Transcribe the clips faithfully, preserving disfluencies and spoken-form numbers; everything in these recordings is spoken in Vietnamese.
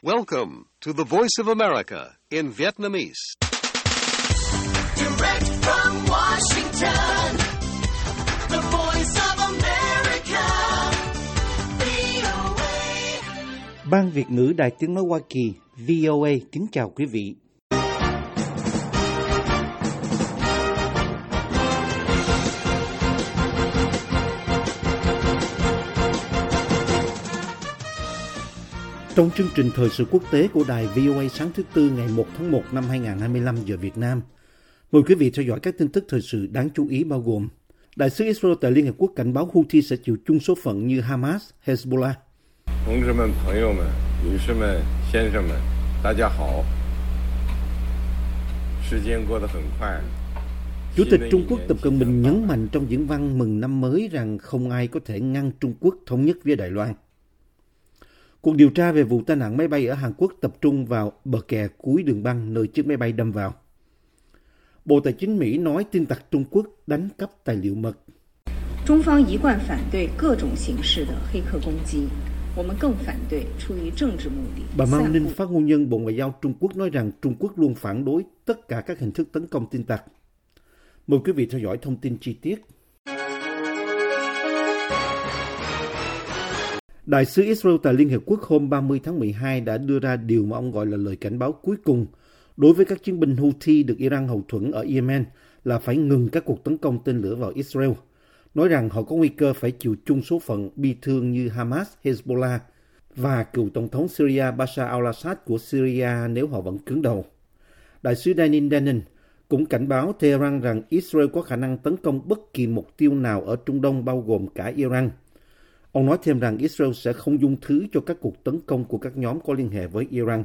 Welcome to the Voice of America in Vietnamese. Direct from Washington, the Voice of America, vê o a. Ban Việt ngữ Đài Tiếng nói Hoa Kỳ, vê o a kính chào quý vị. Trong chương trình thời sự quốc tế của đài vê o a sáng thứ Tư ngày một tháng một năm hai nghìn không trăm hai mươi lăm giờ Việt Nam, mời quý vị theo dõi các tin tức thời sự đáng chú ý bao gồm: Đại sứ Israel tại Liên Hợp Quốc cảnh báo Houthi sẽ chịu chung số phận như Hamas, Hezbollah. Chủ tịch Trung Quốc Tập Cận Bình nhấn mạnh trong diễn văn mừng năm mới rằng không ai có thể ngăn Trung Quốc thống nhất với Đài Loan. Cuộc điều tra về vụ tai nạn máy bay ở Hàn Quốc tập trung vào bờ kè cuối đường băng nơi chiếc máy bay đâm vào. Bộ Tài chính Mỹ nói tin tặc Trung Quốc đánh cắp tài liệu mật. Trung Phương một贯phản đối各种形式的黑客攻击，我们更反对出于政治目的。 Bà Mao Ninh, phát ngôn nhân Bộ Ngoại giao Trung Quốc, nói rằng Trung Quốc luôn phản đối tất cả các hình thức tấn công tin tặc. Mời quý vị theo dõi thông tin chi tiết. Đại sứ Israel tại Liên Hợp Quốc hôm ba mươi tháng mười hai đã đưa ra điều mà ông gọi là lời cảnh báo cuối cùng đối với các chiến binh Houthi được Iran hậu thuẫn ở Yemen là phải ngừng các cuộc tấn công tên lửa vào Israel, nói rằng họ có nguy cơ phải chịu chung số phận bi thương như Hamas, Hezbollah và cựu Tổng thống Syria Bashar al-Assad của Syria nếu họ vẫn cứng đầu. Đại sứ Danin Danon cũng cảnh báo Tehran rằng Israel có khả năng tấn công bất kỳ mục tiêu nào ở Trung Đông bao gồm cả Iran. Ông nói thêm rằng Israel sẽ không dung thứ cho các cuộc tấn công của các nhóm có liên hệ với Iran.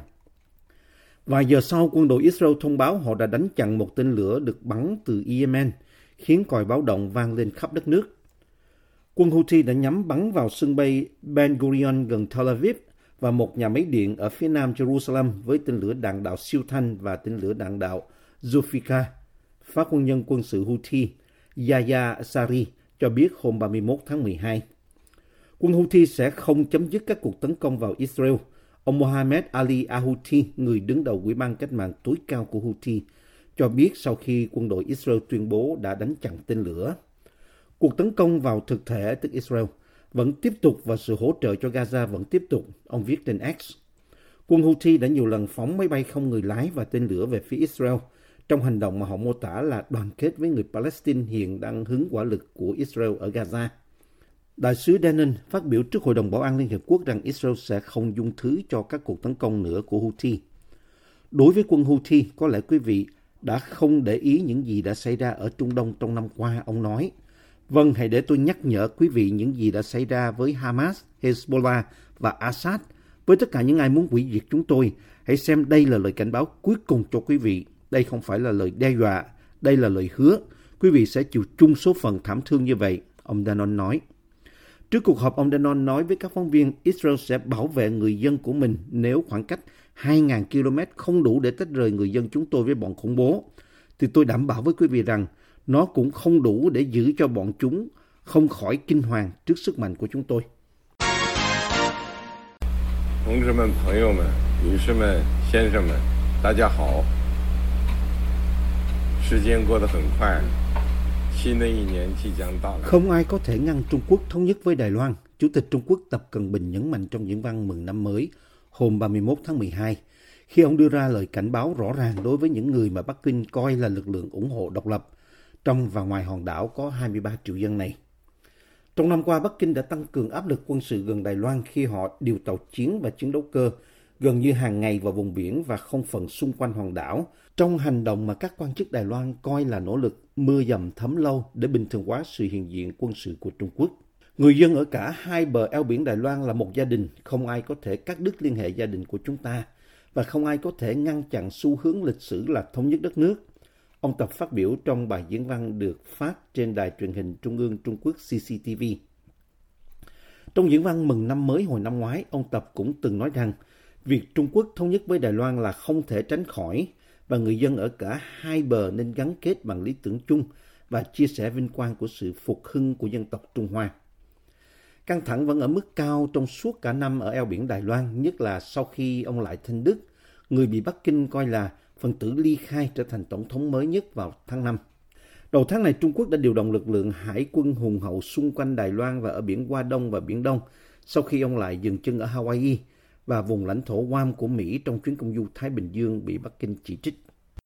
Vài giờ sau, quân đội Israel thông báo họ đã đánh chặn một tên lửa được bắn từ Yemen, khiến còi báo động vang lên khắp đất nước. Quân Houthi đã nhắm bắn vào sân bay Ben Gurion gần Tel Aviv và một nhà máy điện ở phía nam Jerusalem với tên lửa đạn đạo siêu thanh và tên lửa đạn đạo Zulfikar. Phát ngôn nhân quân sự Houthi Yahya Sari cho biết hôm ba mươi mốt tháng mười hai. Quân Houthi sẽ không chấm dứt các cuộc tấn công vào Israel. Ông Mohammed Ali al-Houthi, người đứng đầu Ủy ban cách mạng tối cao của Houthi, cho biết sau khi quân đội Israel tuyên bố đã đánh chặn tên lửa. Cuộc tấn công vào thực thể, tức Israel, vẫn tiếp tục và sự hỗ trợ cho Gaza vẫn tiếp tục, ông viết trên X. Quân Houthi đã nhiều lần phóng máy bay không người lái và tên lửa về phía Israel, trong hành động mà họ mô tả là đoàn kết với người Palestine hiện đang hứng hỏa lực của Israel ở Gaza. Đại sứ Danon phát biểu trước Hội đồng Bảo an Liên Hợp Quốc rằng Israel sẽ không dung thứ cho các cuộc tấn công nữa của Houthi. Đối với quân Houthi, có lẽ quý vị đã không để ý những gì đã xảy ra ở Trung Đông trong năm qua, ông nói. Vâng, hãy để tôi nhắc nhở quý vị những gì đã xảy ra với Hamas, Hezbollah và Assad. Với tất cả những ai muốn hủy diệt chúng tôi, hãy xem đây là lời cảnh báo cuối cùng cho quý vị. Đây không phải là lời đe dọa, đây là lời hứa. Quý vị sẽ chịu chung số phận thảm thương như vậy, ông Danon nói. Trước cuộc họp, ông Danon nói với các phóng viên Israel sẽ bảo vệ người dân của mình nếu khoảng cách hai nghìn ki lô mét không đủ để tách rời người dân chúng tôi với bọn khủng bố. Thì tôi đảm bảo với quý vị rằng nó cũng không đủ để giữ cho bọn chúng không khỏi kinh hoàng trước sức mạnh của chúng tôi. Đồng志們、朋友們、女士們、先生們，大家好。時間過得很快。 Không ai có thể ngăn Trung Quốc thống nhất với Đài Loan, Chủ tịch Trung Quốc Tập Cận Bình nhấn mạnh trong diễn văn mừng năm mới hôm ba mươi mốt tháng mười hai, khi ông đưa ra lời cảnh báo rõ ràng đối với những người mà Bắc Kinh coi là lực lượng ủng hộ độc lập trong và ngoài hòn đảo có hai mươi ba triệu dân này. Trong năm qua, Bắc Kinh đã tăng cường áp lực quân sự gần Đài Loan khi họ điều tàu chiến và chiến đấu cơ gần như hàng ngày vào vùng biển và không phận xung quanh hòn đảo, trong hành động mà các quan chức Đài Loan coi là nỗ lực mưa dầm thấm lâu để bình thường hóa sự hiện diện quân sự của Trung Quốc. Người dân ở cả hai bờ eo biển Đài Loan là một gia đình, không ai có thể cắt đứt liên hệ gia đình của chúng ta và không ai có thể ngăn chặn xu hướng lịch sử là thống nhất đất nước. Ông Tập phát biểu trong bài diễn văn được phát trên đài truyền hình Trung ương Trung Quốc xê xê tê vê. Trong diễn văn mừng năm mới hồi năm ngoái, ông Tập cũng từng nói rằng việc Trung Quốc thống nhất với Đài Loan là không thể tránh khỏi và người dân ở cả hai bờ nên gắn kết bằng lý tưởng chung và chia sẻ vinh quang của sự phục hưng của dân tộc Trung Hoa. Căng thẳng vẫn ở mức cao trong suốt cả năm ở eo biển Đài Loan, nhất là sau khi ông Lại Thanh Đức, người bị Bắc Kinh coi là phần tử ly khai, trở thành tổng thống mới nhất vào tháng năm. Đầu tháng này, Trung Quốc đã điều động lực lượng hải quân hùng hậu xung quanh Đài Loan và ở biển Hoa Đông và Biển Đông sau khi ông Lại dừng chân ở Hawaii và vùng lãnh thổ Guam của Mỹ trong chuyến công du Thái Bình Dương bị Bắc Kinh chỉ trích.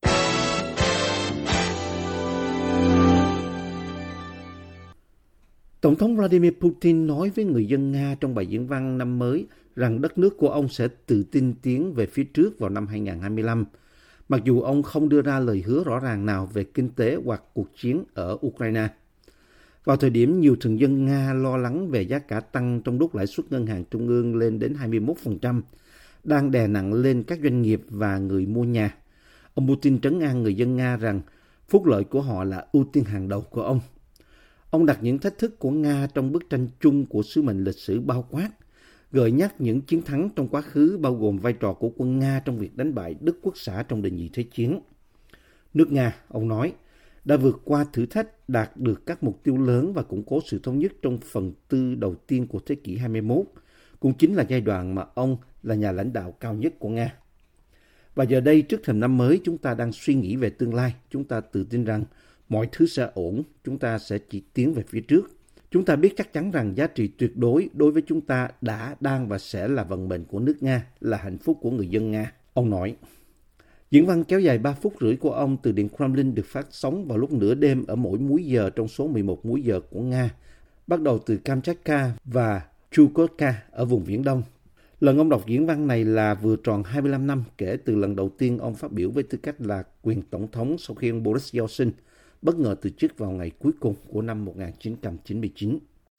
Tổng thống Vladimir Putin nói với người dân Nga trong bài diễn văn năm mới rằng đất nước của ông sẽ tự tin tiến về phía trước vào năm hai không hai lăm, mặc dù ông không đưa ra lời hứa rõ ràng nào về kinh tế hoặc cuộc chiến ở Ukraine. Vào thời điểm nhiều thường dân Nga lo lắng về giá cả tăng trong lúc lãi suất ngân hàng trung ương lên đến hai mươi mốt phần trăm, đang đè nặng lên các doanh nghiệp và người mua nhà, ông Putin trấn an người dân Nga rằng phúc lợi của họ là ưu tiên hàng đầu của ông. Ông đặt những thách thức của Nga trong bức tranh chung của sứ mệnh lịch sử bao quát, gợi nhắc những chiến thắng trong quá khứ bao gồm vai trò của quân Nga trong việc đánh bại Đức Quốc xã trong đệ nhị thế chiến. Nước Nga, ông nói, đã vượt qua thử thách, đạt được các mục tiêu lớn và củng cố sự thống nhất trong phần tư đầu tiên của thế kỷ hai mươi mốt, cũng chính là giai đoạn mà ông là nhà lãnh đạo cao nhất của Nga. Và giờ đây, trước thềm năm mới, chúng ta đang suy nghĩ về tương lai. Chúng ta tự tin rằng mọi thứ sẽ ổn, chúng ta sẽ chỉ tiến về phía trước. Chúng ta biết chắc chắn rằng giá trị tuyệt đối đối với chúng ta đã, đang và sẽ là vận mệnh của nước Nga, là hạnh phúc của người dân Nga, ông nói. Diễn văn kéo dài ba phút rưỡi của ông từ Điện Kremlin được phát sóng vào lúc nửa đêm ở mỗi múi giờ trong số mười một múi giờ của Nga, bắt đầu từ Kamchatka và Chukotka ở vùng Viễn Đông. Lần ông đọc diễn văn này là vừa tròn hai mươi lăm năm kể từ lần đầu tiên ông phát biểu với tư cách là quyền tổng thống sau khi ông Boris Yeltsin bất ngờ từ chức vào ngày cuối cùng của năm một nghìn chín trăm chín mươi chín.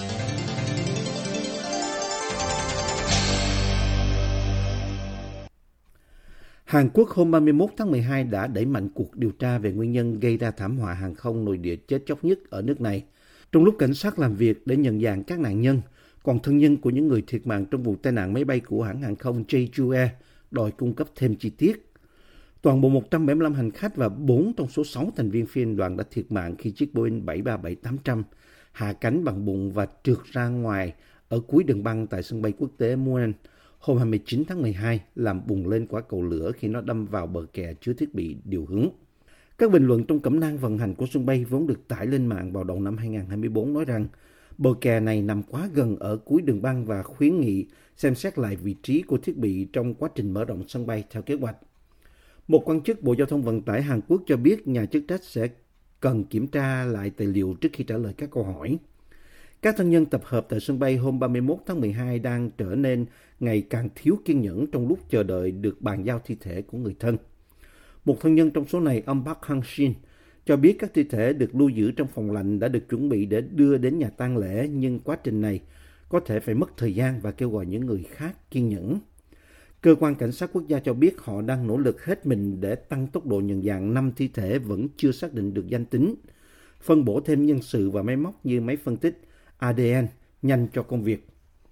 Hàn Quốc hôm ba mươi mốt tháng mười hai đã đẩy mạnh cuộc điều tra về nguyên nhân gây ra thảm họa hàng không nội địa chết chóc nhất ở nước này, trong lúc cảnh sát làm việc để nhận dạng các nạn nhân, còn thân nhân của những người thiệt mạng trong vụ tai nạn máy bay của hãng hàng không Jeju Air đòi cung cấp thêm chi tiết. Toàn bộ một trăm bảy mươi lăm hành khách và bốn trong số sáu thành viên phi hành đoàn đã thiệt mạng khi chiếc Boeing bảy ba bảy tám trăm hạ cánh bằng bụng và trượt ra ngoài ở cuối đường băng tại sân bay quốc tế Muan hôm hai mươi chín tháng mười hai, làm bùng lên quả cầu lửa khi nó đâm vào bờ kè chứa thiết bị điều hướng. Các bình luận trong cẩm nang vận hành của sân bay vốn được tải lên mạng vào đầu năm hai không hai tư nói rằng bờ kè này nằm quá gần ở cuối đường băng và khuyến nghị xem xét lại vị trí của thiết bị trong quá trình mở rộng sân bay theo kế hoạch. Một quan chức Bộ Giao thông Vận tải Hàn Quốc cho biết nhà chức trách sẽ cần kiểm tra lại tài liệu trước khi trả lời các câu hỏi. Các thân nhân tập hợp tại sân bay hôm ba mươi mốt tháng mười hai đang trở nên ngày càng thiếu kiên nhẫn trong lúc chờ đợi được bàn giao thi thể của người thân. Một thân nhân trong số này, ông Park Hang-shin, cho biết các thi thể được lưu giữ trong phòng lạnh đã được chuẩn bị để đưa đến nhà tang lễ, nhưng quá trình này có thể phải mất thời gian và kêu gọi những người khác kiên nhẫn. Cơ quan Cảnh sát Quốc gia cho biết họ đang nỗ lực hết mình để tăng tốc độ nhận dạng năm thi thể vẫn chưa xác định được danh tính, phân bổ thêm nhân sự và máy móc như máy phân tích a đê en nhanh cho công việc.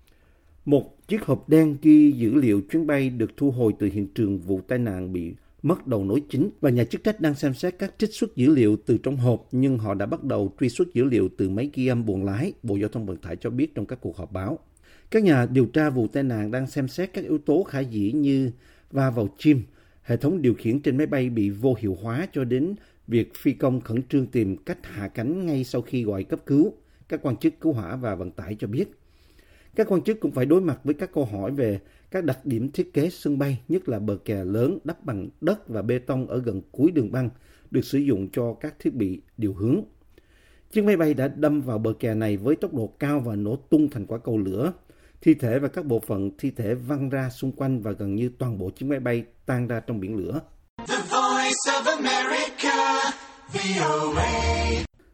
Một chiếc hộp đen ghi dữ liệu chuyến bay được thu hồi từ hiện trường vụ tai nạn bị mất đầu nối chính và nhà chức trách đang xem xét các trích xuất dữ liệu từ trong hộp, nhưng họ đã bắt đầu truy xuất dữ liệu từ máy ghi âm buồng lái, Bộ Giao thông Vận tải cho biết trong các cuộc họp báo. Các nhà điều tra vụ tai nạn đang xem xét các yếu tố khả dĩ như va vào chim, hệ thống điều khiển trên máy bay bị vô hiệu hóa cho đến việc phi công khẩn trương tìm cách hạ cánh ngay sau khi gọi cấp cứu, các quan chức cứu hỏa và vận tải cho biết. Các quan chức cũng phải đối mặt với các câu hỏi về các đặc điểm thiết kế sân bay, nhất là bờ kè lớn đắp bằng đất và bê tông ở gần cuối đường băng được sử dụng cho các thiết bị điều hướng. Chiếc máy bay đã đâm vào bờ kè này với tốc độ cao và nổ tung thành quả cầu lửa. Thi thể và các bộ phận thi thể văng ra xung quanh và gần như toàn bộ chiếc máy bay tan ra trong biển lửa. The Voice of America, vê o a.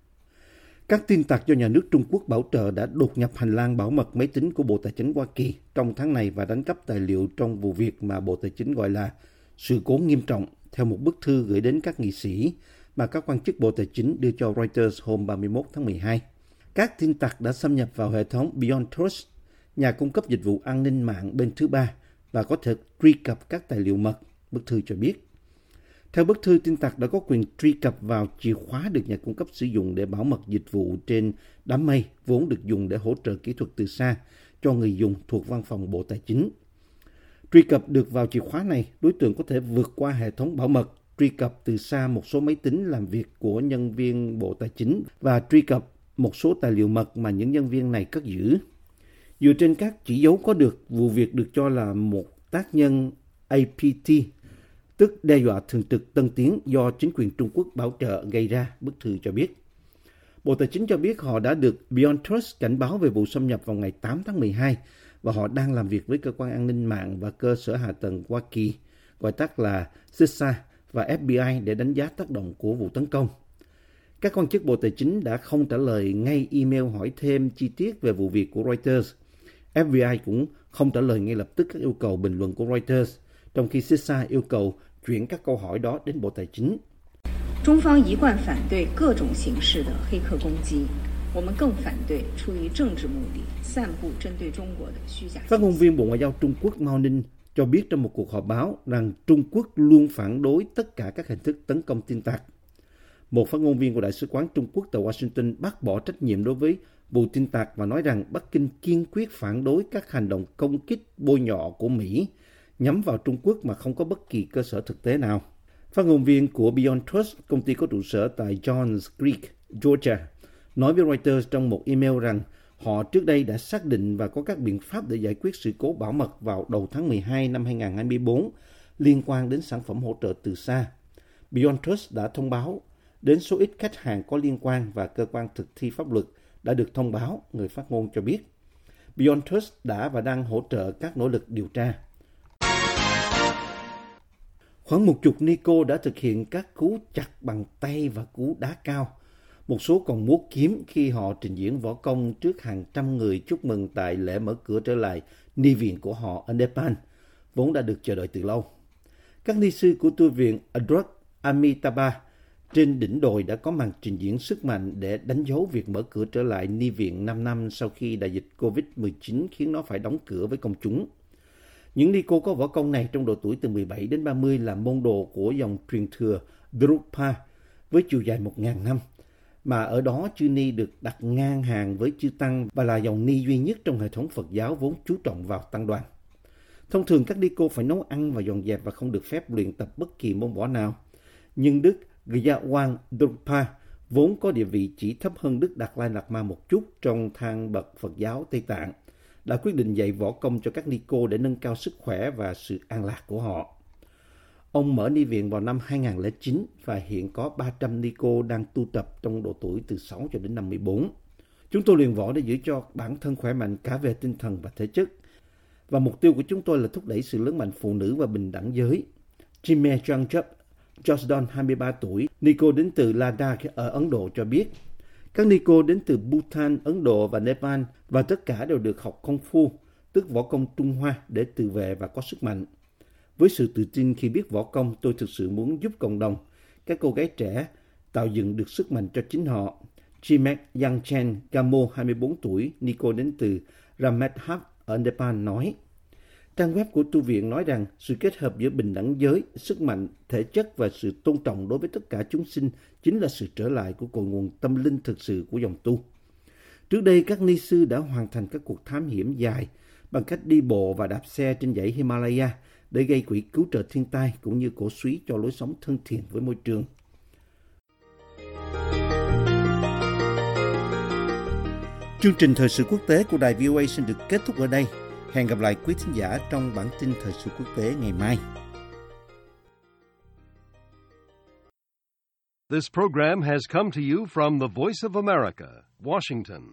Các tin tặc do nhà nước Trung Quốc bảo trợ đã đột nhập hành lang bảo mật máy tính của Bộ Tài chính Hoa Kỳ trong tháng này và đánh cắp tài liệu trong vụ việc mà Bộ Tài chính gọi là sự cố nghiêm trọng, theo một bức thư gửi đến các nghị sĩ mà các quan chức Bộ Tài chính đưa cho Reuters hôm ba mươi mốt tháng mười hai. Các tin tặc đã xâm nhập vào hệ thống Beyond Trust, nhà cung cấp dịch vụ an ninh mạng bên thứ ba, và có thể truy cập các tài liệu mật, bức thư cho biết. Theo bức thư, tin tặc đã có quyền truy cập vào chìa khóa được nhà cung cấp sử dụng để bảo mật dịch vụ trên đám mây, vốn được dùng để hỗ trợ kỹ thuật từ xa cho người dùng thuộc văn phòng Bộ Tài chính. Truy cập được vào chìa khóa này, đối tượng có thể vượt qua hệ thống bảo mật, truy cập từ xa một số máy tính làm việc của nhân viên Bộ Tài chính và truy cập một số tài liệu mật mà những nhân viên này cất giữ. Dựa trên các chỉ dấu có được, vụ việc được cho là một tác nhân A P T, tức đe dọa thường trực tân tiến do chính quyền Trung Quốc bảo trợ gây ra, bức thư cho biết. Bộ Tài chính cho biết họ đã được Beyond Trust cảnh báo về vụ xâm nhập vào ngày tám tháng mười hai và họ đang làm việc với cơ quan an ninh mạng và cơ sở hạ tầng Hoa Kỳ, gọi tắt là xê i ét a và F B I để đánh giá tác động của vụ tấn công. Các quan chức Bộ Tài chính đã không trả lời ngay email hỏi thêm chi tiết về vụ việc của Reuters. F B I cũng không trả lời ngay lập tức các yêu cầu bình luận của Reuters, trong khi xê i ét a yêu cầu chuyển các câu hỏi đó đến Bộ Tài chính. 中方一贯反对各种形式的黑客攻击，我们更反对出于政治目的散布针对中国的虚假。 Phát ngôn viên Bộ Ngoại giao Trung Quốc Mao Ninh cho biết trong một cuộc họp báo rằng Trung Quốc luôn phản đối tất cả các hình thức tấn công tin tặc. Một phát ngôn viên của Đại sứ quán Trung Quốc tại Washington bác bỏ trách nhiệm đối với vụ tin tặc và nói rằng Bắc Kinh kiên quyết phản đối các hành động công kích bôi nhọ của Mỹ nhắm vào Trung Quốc mà không có bất kỳ cơ sở thực tế nào. Phát ngôn viên của Beyond Trust, công ty có trụ sở tại Johns Creek, Georgia, nói với Reuters trong một email rằng họ trước đây đã xác định và có các biện pháp để giải quyết sự cố bảo mật vào đầu tháng mười hai năm hai nghìn không trăm hai mươi bốn liên quan đến sản phẩm hỗ trợ từ xa. Beyond Trust đã thông báo đến số ít khách hàng có liên quan và cơ quan thực thi pháp luật đã được thông báo, người phát ngôn cho biết. Beyond Trust đã và đang hỗ trợ các nỗ lực điều tra. Khoảng một chục ni cô đã thực hiện các cú chặt bằng tay và cú đá cao. Một số còn múa kiếm khi họ trình diễn võ công trước hàng trăm người chúc mừng tại lễ mở cửa trở lại ni viện của họ ở Nepal, vốn đã được chờ đợi từ lâu. Các ni sư của tu viện Adrak Amitabha trên đỉnh đồi đã có màn trình diễn sức mạnh để đánh dấu việc mở cửa trở lại ni viện năm năm sau khi đại dịch covid mười chín khiến nó phải đóng cửa với công chúng. Những ni cô có võ công này trong độ tuổi từ mười bảy đến ba mươi là môn đồ của dòng truyền thừa Drukpa với chiều dài một nghìn năm, mà ở đó chư ni được đặt ngang hàng với chư tăng và là dòng ni duy nhất trong hệ thống Phật giáo vốn chú trọng vào tăng đoàn. Thông thường các ni cô phải nấu ăn và dọn dẹp và không được phép luyện tập bất kỳ môn võ nào. Nhưng Đức Gyawang Drukpa vốn có địa vị chỉ thấp hơn Đức Đạt Lai Lạt Ma một chút trong thang bậc Phật giáo Tây Tạng, đã quyết định dạy võ công cho các ni cô để nâng cao sức khỏe và sự an lạc của họ. Ông mở ni viện vào năm hai nghìn không trăm lẻ chín và hiện có ba trăm ni cô đang tu tập trong độ tuổi từ sáu cho đến năm mươi bốn. Chúng tôi luyện võ để giữ cho bản thân khỏe mạnh cả về tinh thần và thể chất. Và mục tiêu của chúng tôi là thúc đẩy sự lớn mạnh phụ nữ và bình đẳng giới. Jime Changchup, Josdon, hai mươi ba tuổi, ni cô đến từ Ladakh ở Ấn Độ cho biết, các ni cô đến từ Bhutan, Ấn Độ và Nepal và tất cả đều được học công phu, tức võ công Trung Hoa để tự vệ và có sức mạnh. Với sự tự tin khi biết võ công, tôi thực sự muốn giúp cộng đồng. Các cô gái trẻ tạo dựng được sức mạnh cho chính họ. Chimek Yangchen Gamo, hai mươi bốn tuổi, ni cô đến từ Ramadhap ở Nepal nói. Trang web của tu viện nói rằng sự kết hợp giữa bình đẳng giới, sức mạnh, thể chất và sự tôn trọng đối với tất cả chúng sinh chính là sự trở lại của cội nguồn tâm linh thực sự của dòng tu. Trước đây, các ni sư đã hoàn thành các cuộc thám hiểm dài bằng cách đi bộ và đạp xe trên dãy Himalaya để gây quỹ cứu trợ thiên tai cũng như cổ súy cho lối sống thân thiện với môi trường. Chương trình thời sự quốc tế của đài vê o a xin được kết thúc ở đây. Hẹn gặp lại quý thính giả trong bản tin thời sự quốc tế ngày mai. This program has come to you from the Voice of America, Washington.